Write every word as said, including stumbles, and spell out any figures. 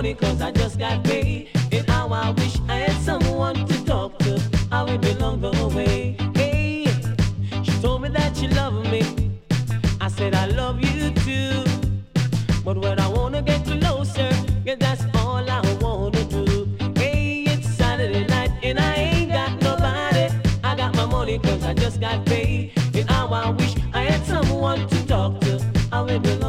money cause I just got paid. And how I wish I had someone to talk to. I would be long the way. Hey, she told me that she loved me. I said I love you too. But when I wanna get closer, yeah, that's all I wanna do. Hey, it's Saturday night and I ain't got nobody. I got my money cause I just got paid. And how I wish I had someone to talk to. I would be